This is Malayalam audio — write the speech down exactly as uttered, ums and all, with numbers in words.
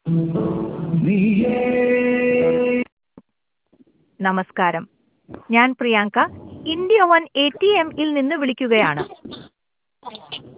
നമസ്കാരം, ഞാൻ Priyanka India one A T എമ്മിൽ നിന്ന് വിളിക്കുകയാണ്.